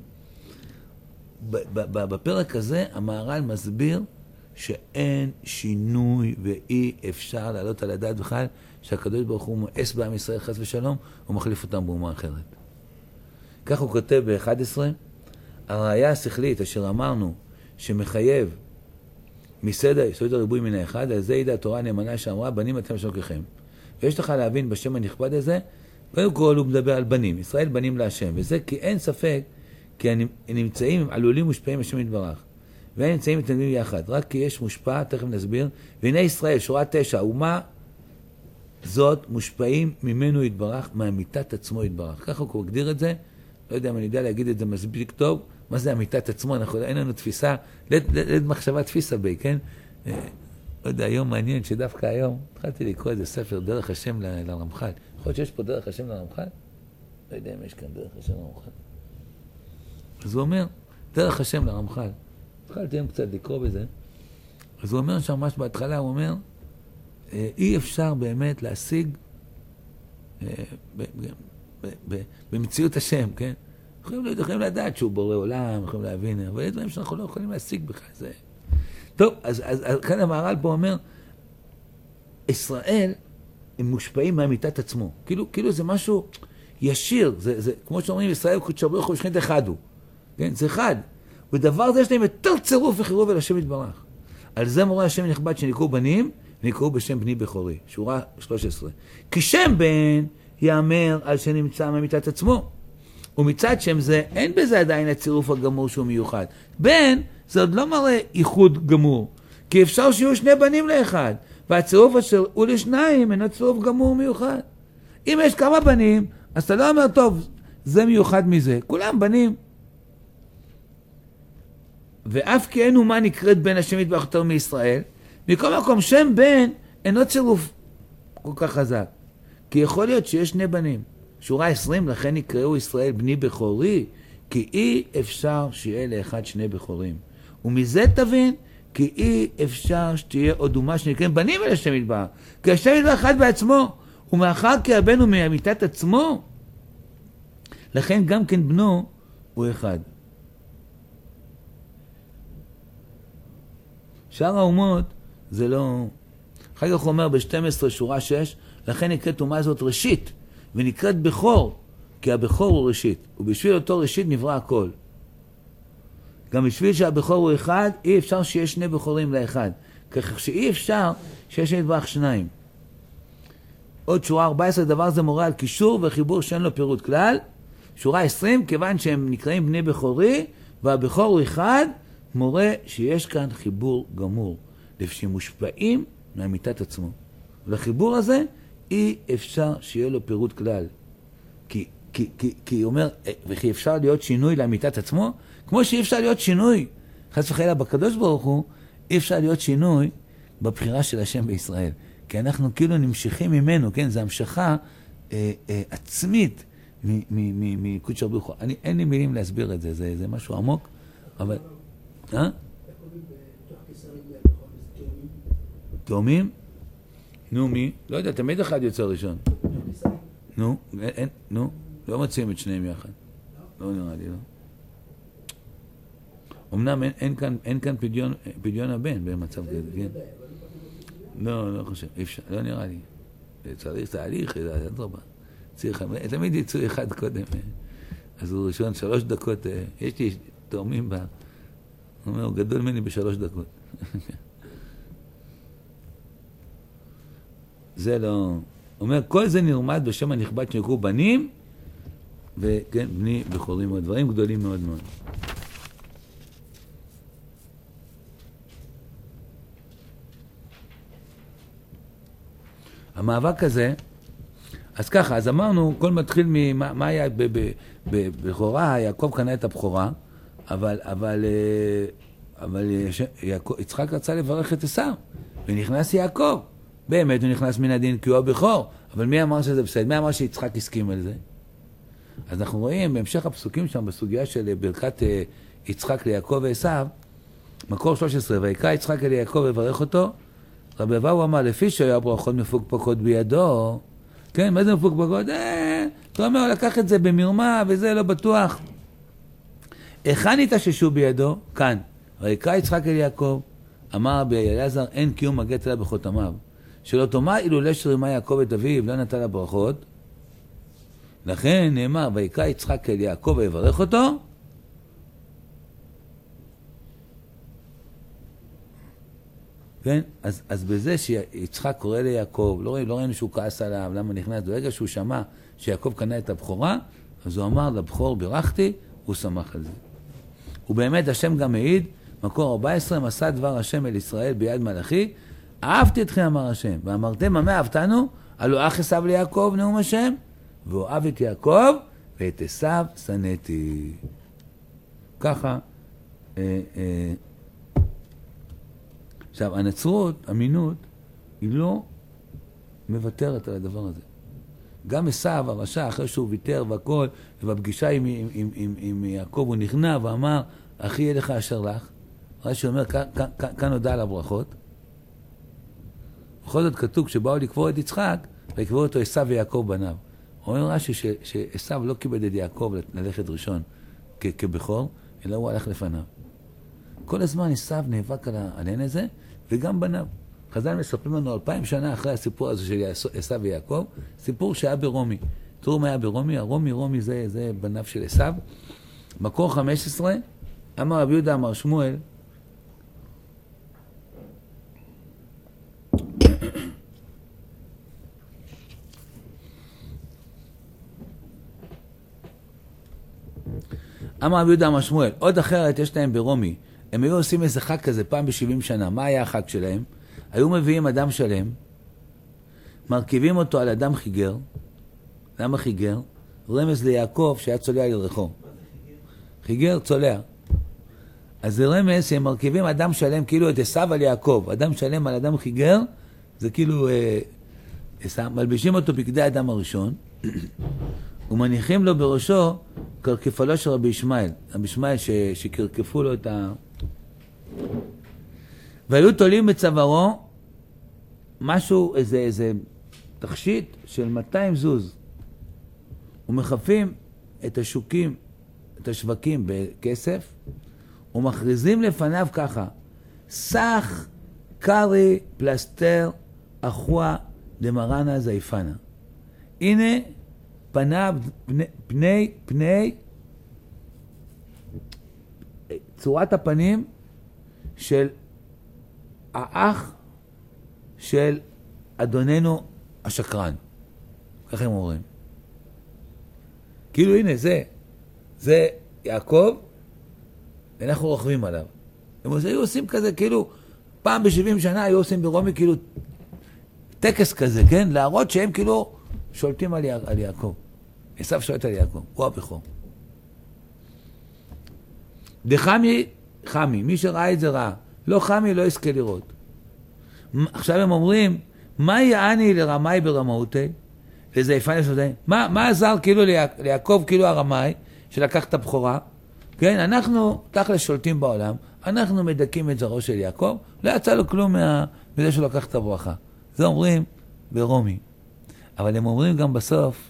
בפרק הזה המהר"ל מסביר שאין שינוי ואי אפשר לעלות על הדעת בכלל שהקדוש ברוך הוא מואס בעם ישראל חס ושלום ומחליף אותם באומה אחרת. כך הוא כותב ב-11, הראיה השכלית אשר אמרנו שמחייב מסדר יסוד הריבוי מן האחד, על זה ידע התורה הנאמנה שאמרה בנים אתם שלוחכם. ויש לך להבין בשם הנכבד הזה, קודם כל הוא מדבר על בנים, ישראל בנים להשם, וזה כי אין ספק כי הנמצאים הם עלולים מושפעים השם יתברך. והם נמצאים מתנגדים יחד, רק כי יש מושפע, תכף נסביר, והנה ישראל, שורה 9, אומה זאת מושפעים ממנו יתברך, מאמיתת עצמו יתברך. ככה הוא מגדיר את זה, לא יודע אם אני יודע להגיד את זה מספיק טוב, מה זה אמיתת עצמו, אין לנו תפיסה, מחשבה תפיסה בי, כן? לא יודע, היום מעניין שדווקא היום, התחלתי לקרוא איזה ספר, דרך השם לרמח"ל. יכול להיות שיש פה דרך השם לרמח"ל? לא יודע אם יש כאן דרך השם לרמח"ל. אז הוא אומר, דרך השם לרמח"ל. התחלתי היום קצת לקרוא בזה. אז הוא אומר שם ממש בהתחלה, הוא אומר, אי אפשר באמת להשיג במציאות השם, כן? יכולים לדעת שהוא בורא עולם, יכולים להבין, אבל יש דברים שאנחנו לא יכולים להשיג בכלל. זה... טוב, אז כאן המהר"ל פה אומר, ישראל הם מושפעים מאמיתת עצמו. כאילו זה משהו ישיר, זה כמו שאומרים, ישראל קודש ברוך הוא ושכינת אחד הוא. כן? זה אחד. ודבר זה יש להם יותר צירוף וחירוב אל השם יתברך. על זה מורה השם נכבד שנקראו בנים, ונקראו בשם בני בכורי. שורה 13. כי שם בן יאמר על שנמצא מאמיתת עצמו. ומצד שם זה, אין בזה עדיין הצירוף הגמור שהוא מיוחד. בן זה עוד לא מראה ייחוד גמור. כי אפשר שיהיו שני בנים לאחד. והצירוף אשר הוא לשניים אינו צירוף גמור מיוחד. אם יש כמה בנים, אז אתה לא אומר, טוב, זה מיוחד מזה. כולם בנים. ואף כי אין אומה נקראת בן השם יתברך יותר מישראל, מכל מקום שם בן אינו צירוף כל כך חזק. כי יכול להיות שיש שני בנים. שורה 20, לכן נקראו ישראל בני בכורי, כי אי אפשר שיהיה לאחד שני בכורים. ומזה תבין, כי אי אפשר שתהיה עוד אומה שנקראים בנים אל השם יתברך. כי השם יתברך אחד בעצמו, ומאחר כי הבן הוא מאמיתת עצמו, לכן גם כן בנו הוא אחד. שאר האומות זה לא... אחר כך הוא אומר ב-12 שורה 6, לכן נקראת אומה הזאת ראשית, ונקראת בכור, כי הבכור הוא ראשית, ובשביל אותו ראשית נברא הכל. גם בשביל שהבכור הוא אחד, אי אפשר שיש שני בכורים לאחד. כך שאי אפשר שיש נדבך שניים. עוד שורה 14, דבר זה מורה על קישור וחיבור שאין לו פירוט כלל. שורה 20, כיוון שהם נקראים בני בכורי, והבכור הוא אחד, מורה שיש כאן חיבור גמור, שמושפעים מאמיתת עצמו. ולחיבור הזה אי אפשר שיהיה לו פירוט כלל. כי אומר, וכי אפשר להיות שינוי לאמיתת עצמו, כמו שאי אפשר להיות שינוי, חס וחלילה בקדוש ברוך הוא, אי אפשר להיות שינוי בבחירה של השם בישראל. כי אנחנו כאילו נמשכים ממנו, כן? זו המשכה עצמית מקודש ברוך הוא. אין לי מילים להסביר את זה, זה משהו עמוק, אבל... תאומים? נו, מי? לא יודע, תמיד אחד יוצא ראשון. נו, לא מציעים את שניהם יחד. לא נראה לי, לא. אמנם אין כאן פדיון הבן במצב כזה, כן? לא חושב, אפשר, לא נראה לי. צריך תהליך, זה רבה. תמיד יצאו אחד קודם. אז הוא ראשון 3 דקות, יש לי תאומים בה. הוא אומר, הוא גדול ממני ב3 דקות. זה לא... הוא אומר, כל זה נרמד בשם הנכבד שנקראו בנים, וכן, בני בכורים מאוד, דברים גדולים מאוד מאוד. המאבק הזה, אז ככה, אז אמרנו, כל מתחיל ממה היה בבכורה, יעקב קנה את הבכורה, אבל יצחק רצה לברך את עשיו, ונכנס יעקב. באמת הוא נכנס מן הדין כי הוא הבכור, אבל מי אמר שזה בסדר? מי אמר שיצחק הסכים על זה? אז אנחנו רואים בהמשך הפסוקים שם, בסוגיה של ברכת יצחק ליעקב ועשיו, מקור 13, ויקרא יצחק אל יעקב וברך אותו, רבי אבאו אמר, לפי שהיו ברכות מפוקפקות בידו, כן, מה זה מפוקפקות? אתה אומר, הוא לקח את זה במרמה וזה לא בטוח. היכן התאוששו בידו? כאן. ויקרא יצחק אל יעקב, אמר באליעזר, אין קיום הגט אלא בחותמיו. שלא תאמר אילולא שרימה יעקב את אביו, לא נתן לה ברכות. לכן נאמר, ויקרא יצחק אל יעקב ויברך אותו. כן? אז בזה שיצחק קורא ליעקב, לא ראינו שהוא כעס עליו, למה נכנס? ברגע שהוא שמע שיעקב קנה את הבכורה, אז הוא אמר, לבכור בירכתי, הוא שמח על זה. ובאמת השם גם העיד, מקור 14, מסע דבר השם אל ישראל ביד מלאכי, אהבתי אתכם, אמר השם, ואמרתם, מה אהבתנו? הלא אח עשיו ליעקב, נאום השם, והוא אהב את יעקב, ואת עשיו שנאתי. ככה, עכשיו, הנצרות, אמינות, היא לא מוותרת על הדבר הזה. גם עשיו, הרשע, אחרי שהוא ויתר והכל, ובפגישה עם יעקב הוא נכנע ואמר, אחי יהיה לך אשר לך. רש"י אומר, כאן הודע על הברכות. בכל זאת כתוב, כשבאו לקבור את יצחק, ויקברו אותו עשיו ויעקב בניו. אומר רש"י שעשיו לא כיבד את יעקב ללכת ראשון כבכור, אלא הוא הלך לפניו. כל הזמן עשיו נאבק על העניין הזה, וגם בניו. חז"ל מספרים לנו 2000 שנה אחרי הסיפור הזה של עשיו ויעקב, סיפור שהיה ברומי. תראו מה היה ברומי, רומי זה בניו של עשיו. מקור 15, אמר רבי יהודה אמר שמואל, אמר רבי יהודה אמר שמואל, עוד אחרת יש להם ברומי, הם היו עושים איזה חג כזה פעם ב-70 שנה, מה היה החג שלהם? היו מביאים אדם שלם, מרכיבים אותו על אדם חיגר. למה חיגר? רמז ליעקב שהיה צולע לרחוב. חיגר צולע. אז זה רמז שהם מרכיבים אדם שלם כאילו את עשיו על יעקב. אדם שלם על אדם חיגר, זה כאילו מלבישים אותו בגדי אדם הראשון, ומניחים לו בראשו קרקפלו של רבי ישמעאל. רבי ישמעאל שקרקפו לו את ה... והיו תולים בצווארו משהו, איזה תכשיט של 200 זוז. ומחפים את השווקים בכסף, ומכריזים לפניו ככה, סך קרי פלסטר אחוה דמרנה זייפנה. הנה פניו, פני צורת הפנים של האח של אדוננו השקרן. ככה הם אומרים. כאילו הנה זה יעקב, ואנחנו רוכבים עליו. הם היו עושים כזה, כאילו, פעם ב-70 שנה היו עושים ברומי כאילו טקס כזה, כן? להראות שהם כאילו שולטים על יעקב. עשיו שולט על יעקב, הוא הבכור. דחמי, חמי, מי שראה את זה ראה. לא חמי, לא יזכה לראות. עכשיו הם אומרים, מה יעני לרמאי ברמאותי? לזייפן לסודי? מה עזר כאילו ליעקב, כאילו הרמאי, שלקח את הבכורה? כן, אנחנו תכל'ס שולטים בעולם, אנחנו מדכים את זרעו של יעקב, לא יצא לו כלום מזה שהוא לקח את הברכה. זה אומרים ברומי. אבל הם אומרים גם בסוף,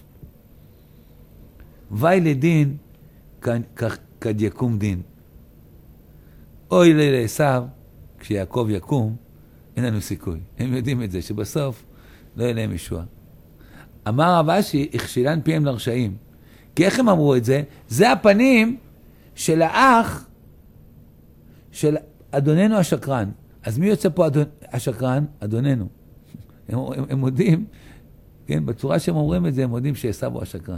וי לדין כד יקום דין. אוי לעשיו, כשיעקב יקום, אין לנו סיכוי. הם יודעים את זה, שבסוף לא יהיה להם ישוע. אמר רב אשי, הכשילן פיהם לרשעים. כי איך הם אמרו את זה? זה הפנים של האח של אדוננו השקרן. אז מי יוצא פה השקרן? אדוננו. הם מודים, כן, בצורה שהם אומרים את זה, הם מודים שעשיו הוא השקרן.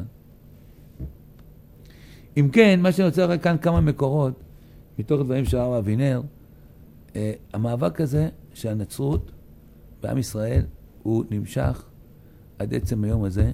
אם כן, מה שאני רוצה רק כאן כמה מקורות, מתוך דברים של הרב אבינר, המאבק הזה שהנצרות בעם ישראל הוא נמשך עד עצם היום הזה.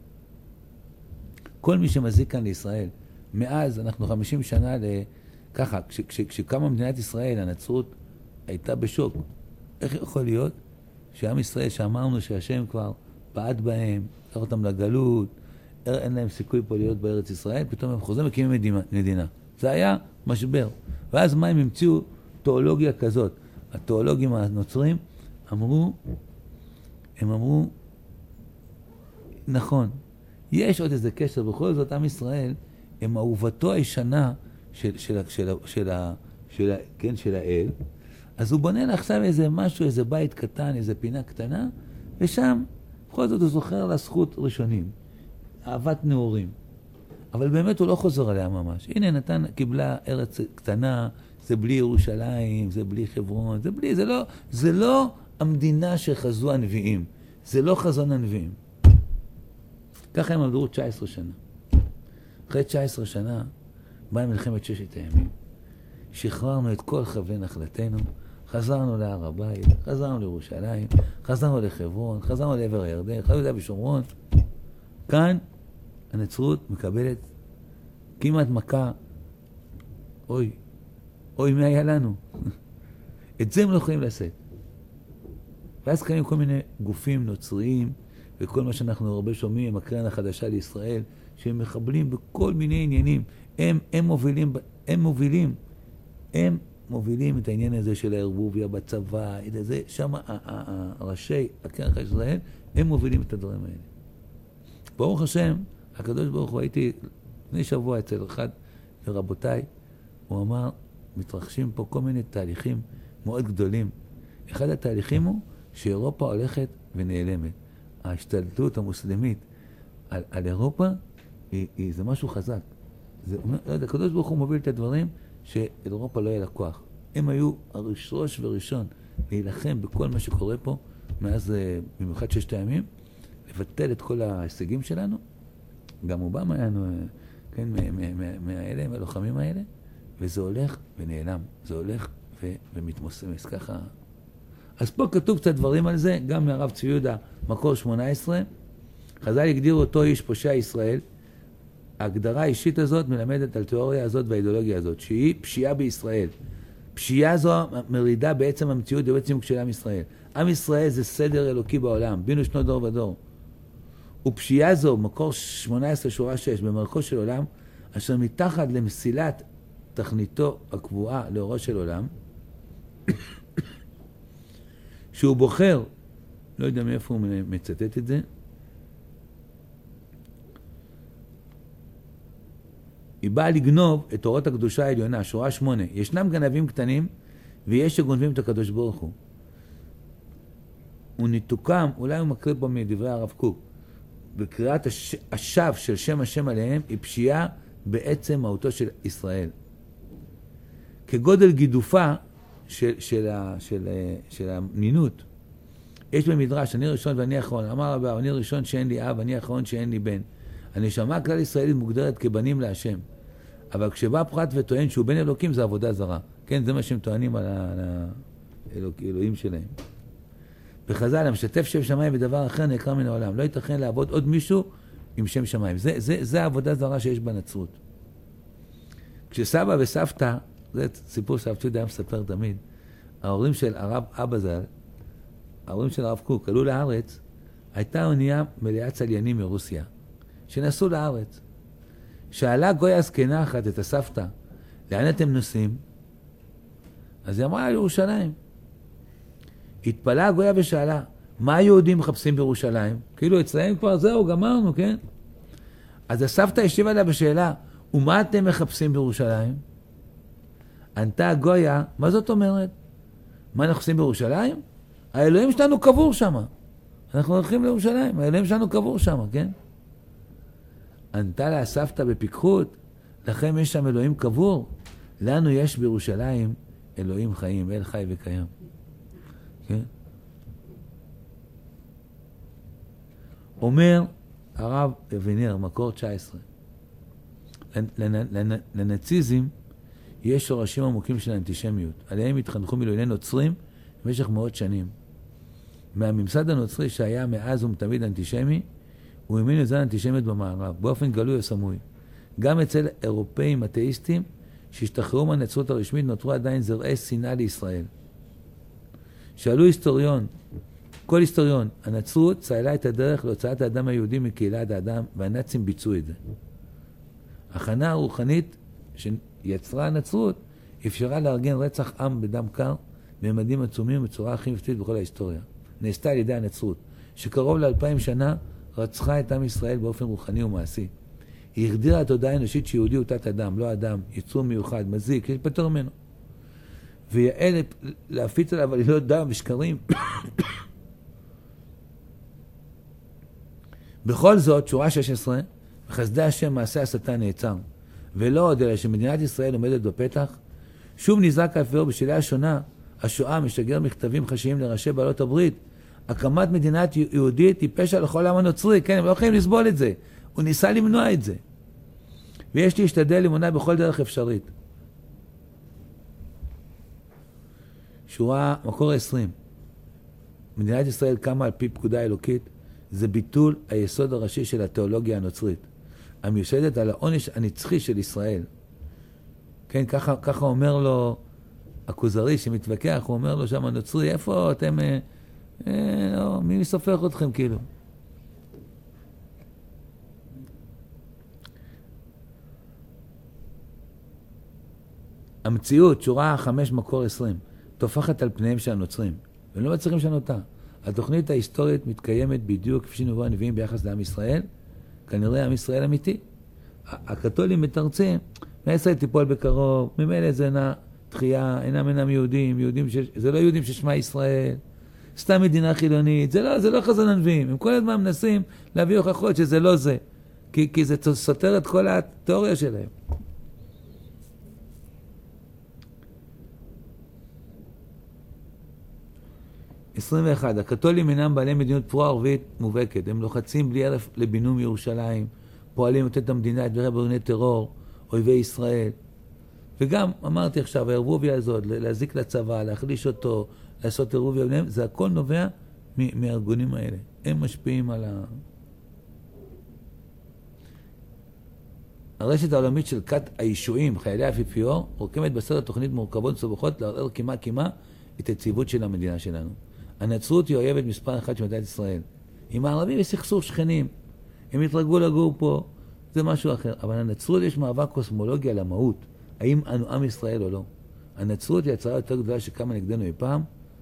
כל מי שמזיק כאן לישראל, מאז אנחנו 50 שנה ככה, כשקמה מדינת ישראל, הנצרות הייתה בשוק. איך יכול להיות שעם ישראל שאמרנו שהשם כבר בעט בהם, לקח אותם לגלות, אין להם סיכוי פה להיות בארץ ישראל, פתאום הם חוזרים וקימים מדינה. זה היה משבר. ואז מה הם המציאו תיאולוגיה כזאת? התיאולוגים הנוצרים הם אמרו, נכון, יש עוד איזה קשר, בכל זאת עם ישראל הם אהובתו הישנה של האל, אז הוא בונה לה עכשיו איזה משהו, איזה בית קטן, איזה פינה קטנה, ושם בכל זאת הוא זוכר לה זכות ראשונים, אהבת נאורים. אבל באמת הוא לא חוזר עליה ממש. הנה קיבלה ארץ קטנה, זה בלי ירושלים, זה בלי חברון, זה לא המדינה שחזו הנביאים, זה לא חזון הנביאים. ככה הם עבדו 19 שנה. אחרי 19 שנה באה מלחמת ששת הימים, שחררנו את כל חבלי נחלתנו, חזרנו להר הבית, חזרנו לירושלים, חזרנו לחברון, חזרנו לעבר הירדן, חזרנו ליהודה ושומרון. כאן הנצרות מקבלת כמעט מכה, אוי, מה היה לנו? את זה הם לא יכולים לעשות. ואז קיימים כל מיני גופים נוצריים, וכל מה שאנחנו הרבה שומעים, הקרן החדשה לישראל, שהם מחבלים בכל מיני עניינים. הם מובילים את העניין הזה של הערבוביה בצבא, את זה, שם הראשי הקרן החדשה לישראל, הם מובילים את הדברים האלה. ברוך השם, הקדוש ברוך הוא, הייתי לפני שבוע אצל אחד ורבותיי, הוא אמר, מתרחשים פה כל מיני תהליכים מאוד גדולים. אחד התהליכים הוא שאירופה הולכת ונעלמת. ההשתלטות המוסלמית על אירופה זה משהו חזק. הקדוש ברוך הוא מוביל את הדברים שאירופה לא יהיה לה כוח. הם היו ראש וראשון להילחם בכל מה שקורה פה, מאז במיוחד ששת הימים, לבטל את כל ההישגים שלנו. גם אובמה היה כן, מהאלה, מהלוחמים האלה, וזה הולך ונעלם. זה הולך ומתמוסמס ככה. אז פה כתוב קצת דברים על זה, גם מהרב צבי יהודה, מקור 18. חז"ל הגדירו אותו איש פושע ישראל. ההגדרה האישית הזאת מלמדת על תיאוריה הזאת והאידיאולוגיה הזאת, שהיא פשיעה בישראל. פשיעה זו מרידה בעצם המציאות ובעצם של עם ישראל. עם ישראל זה סדר אלוקי בעולם, בינו שנות דור ודור. ופשיעה זו, מקור 18 שורה 6, במרכו של עולם, אשר מתחת למסילת תכניתו הקבועה לאורו של עולם, שהוא בוחר, לא יודע מאיפה הוא מצטט את זה, היא באה לגנוב את תורות הקדושה העליונה, שורה 8. ישנם גנבים קטנים ויש שגונבים את הקדוש ברוך הוא. הוא ניתוקם, אולי הוא מקריא פה מדברי הרב קוק, בקריאת השווא של שם השם עליהם היא פשיעה בעצם מהותו של ישראל. כגודל גידופה של הנינות, יש במדרש, אני ראשון ואני אחרון, אמר רבה, אני ראשון שאין לי אב, אני אחרון שאין לי בן. הנשמה הכלל ישראלית מוגדרת כבנים להשם. אבל כשבא פרט וטוען שהוא בן אלוקים זה עבודה זרה. כן, זה מה שהם טוענים על האלוהים שלהם. בחז"ל, המשתף שם שמיים בדבר אחר נקרא מן העולם. לא ייתכן לעבוד עוד מישהו עם שם שמיים. זה העבודה זרה שיש בנצרות. כשסבא וסבתא, זה סיפור שאבתי היה מספר תמיד, ההורים של הרב אבא ז"ל, ההורים של הרב קוק, עלו לארץ, הייתה אונייה מלאה צליינים מרוסיה, שנסעו לארץ. שאלה גויה זקנה אחת את הסבתא, לאן אתם נוסעים? אז היא אמרה, לירושלים. התפלאה הגויה ושאלה, מה היהודים מחפשים בירושלים? כאילו אצלהם כבר זהו, גמרנו, כן? אז הסבתא השיבה לה בשאלה, ומה אתם מחפשים בירושלים? ענתה הגויה, מה זאת אומרת? מה אנחנו עושים בירושלים? האלוהים שלנו קבור שם. אנחנו הולכים לירושלים, האלוהים שלנו קבור שם, כן? ענתה לה הסבתא בפיקחות, לכם יש שם אלוהים קבור, לנו יש בירושלים אלוהים חיים, אל חי וקיים. כן? אומר הרב אבינר, מקור 19, לנאציזם יש שורשים עמוקים של האנטישמיות, עליהם התחנכו מיליוני נוצרים במשך מאות שנים. מהממסד הנוצרי שהיה מאז ומתמיד אנטישמי, הוא האמין לזה האנטישמיות במערב, באופן גלוי או סמוי. גם אצל אירופאים אתאיסטים שהשתחררו מהנצרות הרשמית נותרו עדיין זרעי שנאה לישראל. שאלו היסטוריון, כל היסטוריון, הנצרות ציילה את הדרך להוצאת האדם היהודי מקהילת האדם, והנאצים ביצעו את זה. הכנה הרוחנית שיצרה הנצרות אפשרה לארגן רצח עם בדם קר בממדים עצומים בצורה הכי מפתיעה בכל ההיסטוריה. נעשתה על ידי הנצרות, שקרוב ל2000 שנה רצחה את עם ישראל באופן רוחני ומעשי. היא הגדירה התודעה האנושית שיהודי הוא תת אדם, לא אדם, יצור מיוחד, מזיק, להתפטר ממנו. ויעל להפיץ עליו עלילות דם ושקרים. בכל זאת, שורה 16, בחסדי השם מעשה השטן נעצר. ולא עוד אלא שמדינת ישראל עומדת בפתח, שוב נזרק האפיפיור בשאלה השונה, השואה משגר מכתבים חשאיים לראשי בעלות הברית, הקמת מדינת יהודית היא פשע לכל העם הנוצרי, כן, הם לא יכולים לסבול את זה. הוא ניסה למנוע את זה. ויש להשתדל למנוע בכל דרך אפשרית. שורה מקור 20. מדינת ישראל קמה על פי פקודה אלוקית, זה ביטול היסוד הראשי של התיאולוגיה הנוצרית, המיושדת על העונש הנצחי של ישראל. כן, ככה אומר לו הכוזרי שמתווכח, הוא אומר לו שם הנוצרי, איפה אתם, לא, מי מסופך אתכם כאילו? המציאות, שורה 5 מקור 20, תופחת על פניהם של הנוצרים, והם לא מצליחים לשנות אותה. התוכנית ההיסטורית מתקיימת בדיוק כפי שנבואו הנביאים ביחס לעם ישראל, כנראה עם ישראל אמיתי. הקתולים מתרצים, ישראל תיפול בקרוב, ממילא זה תחייה, אינם יהודים, זה לא יהודים ששמה ישראל, סתם מדינה חילונית, זה לא חזון הנביאים. הם כל הזמן מנסים להביא הוכחות שזה לא זה, כי זה סותר את כל התיאוריה שלהם. (21) הקתולים אינם בעלי מדיניות פרו ערבית מובהקת, הם לוחצים בלי הרף לבינום ירושלים, פועלים לתת את המדינה את דברי בארגוני טרור, אויבי ישראל. וגם, אמרתי עכשיו, הערבוביה הזאת, להזיק לצבא, להחליש אותו, לעשות ערבוביה ביניהם, זה הכל נובע מהארגונים האלה. הם משפיעים על הרשת העולמית של כת הישועים, חיילי האפיפיור, רוקמת בסרט תוכנית מורכבות סובכות לערער כמעט את היציבות של המדינה שלנו. הנצרות היא אויבת מספר 1 של מדינת ישראל. עם הערבים יש סכסוך שכנים. הם התרגלו לגור פה, זה משהו אחר. אבל הנצרות יש מאבק קוסמולוגי על המהות. האם אנו עם ישראל או לא? הנצרות היא הצהרה יותר גדולה שקמה נגדנו אי פעם.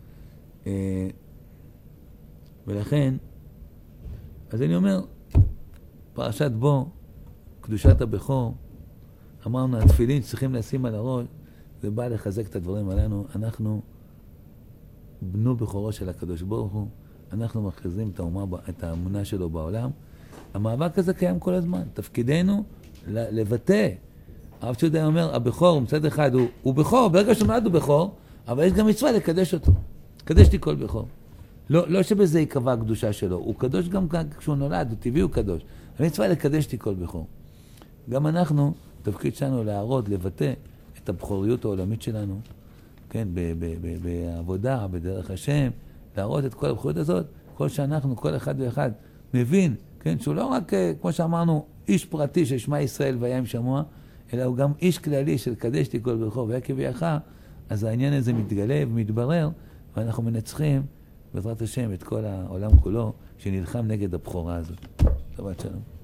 ולכן, אז אני אומר, פרשת בו, קדושת הבכור, אמרנו, התפילין צריכים לשים על הראש, זה בא לחזק את הדברים עלינו. אנחנו בנו בכורו של הקדוש ברוך הוא, אנחנו מכריזים את האמונה שלו בעולם. המאבק הזה קיים כל הזמן. תפקידנו לבטא. הרב צ'ודה אומר, הבכור, מצד אחד הוא בכור, ברגע שנולד הוא בכור, אבל יש גם מצווה לקדש אותו. קדשתי כל בכור. לא שבזה יקבע הקדושה שלו, הוא קדוש גם כשהוא נולד, הוא טבעי, הוא קדוש. המצווה לקדשתי כל בכור. גם אנחנו, תפקיד שלנו להראות, לבטא את הבכוריות העולמית שלנו, כן, בעבודה, בדרך השם, להראות את כל הבכוריות הזאת, כל שאנחנו, כל אחד ואחד, מבין, כן, שהוא לא רק, כמו שאמרנו, איש פרטי של שמע ישראל והיה עם שמוע, אלא הוא גם איש כללי של קדשתי כל בכור והיה כביאך, אז העניין הזה מתגלה ומתברר, ואנחנו מנצחים בעזרת השם את כל העולם כולו שנלחם נגד הבכורה הזאת. שבת שלום.